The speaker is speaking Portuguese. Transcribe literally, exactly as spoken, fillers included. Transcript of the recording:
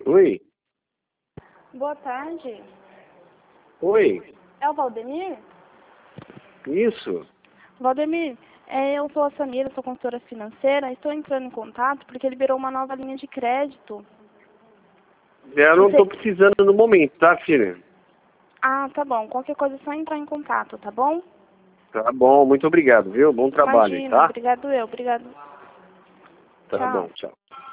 Oi? Boa tarde. Oi? É o Valdemir? Isso? Valdemir, é, eu sou a Samira, sou consultora financeira. Estou entrando em contato porque liberou uma nova linha de crédito. Eu não Você... estou precisando no momento, tá, filha? Ah, tá bom. Qualquer coisa é só entrar em contato, tá bom? Tá bom, muito obrigado, viu? Bom trabalho aí, Imagina, tá? obrigado eu, obrigado. Tá Tchau. bom, tchau.